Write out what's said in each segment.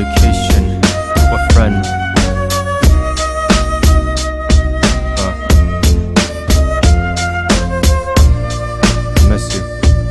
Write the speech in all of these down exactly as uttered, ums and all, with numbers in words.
dedication to a friend. uh, Miss you.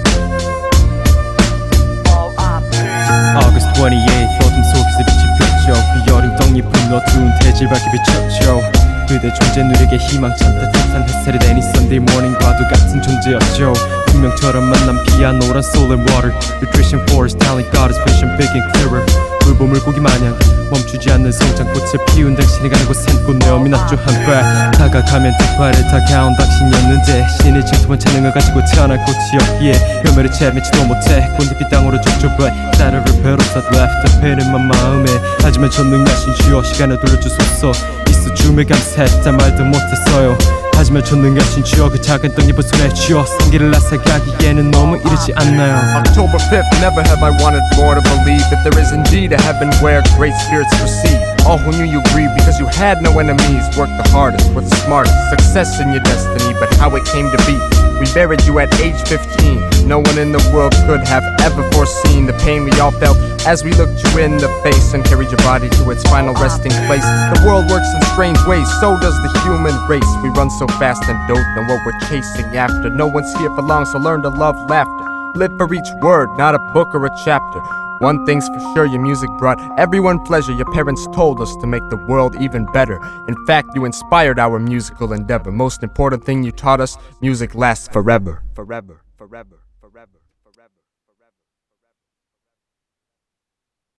August twenty-eighth 어둠 속에서 빛이 폈죠. 그 여린 떡잎은 어두운 대질 밝게 비쳤죠. 그대 존재 누리게 희망찬 따뜻한 햇살이 내린 Sunday morning과도 같은 존재였죠. 분명처럼 만난 피아노란 soul and water. Nutrition forest telling God is vision big and clearer. 울보 물고기 마냥 멈추지 않는 성장꽃을 피운 당신이 가는 곳엔 꽃내음이 났죠. 한발 다가가면 두 발에 다가온 당신이었는데 신의 질투한 재능을 가지고 태어난 꽃이었기에 묘멸을 채매지도 못해 꽃잎이 땅으로 좁좁해 따르를 배로 다 left 패는만 마음에 하지만 전능하신 주여 시간을 돌려주소서. 있어 줌에 감사했다 말도 못했어요. 하지만 전능하신 주여 그 작은 떡잎을 손에 쥐어 생기를 앗아가기에는 너무 이르지 않나요? October fifth, never have I wanted more to believe that there is indeed a heaven where great spirits proceed. All who knew you grieved because you had no enemies. Worked the hardest, were the smartest, success in your destiny, but how it came to be. We buried you at age fifteen. No one in the world could have ever foreseen the pain we all felt as we looked you in the face and carried your body to its final resting place. The world works in strange ways, so does the human race. We run so fast and don't know what we're chasing after. No one's here for long, so learn to love laughter. Live for each word, not a book or a chapter. One thing's for sure, your music brought everyone pleasure. Your parents told us to make the world even better. In fact, you inspired our musical endeavor. Most important thing you taught us, music lasts forever. Forever, forever, forever, forever, forever.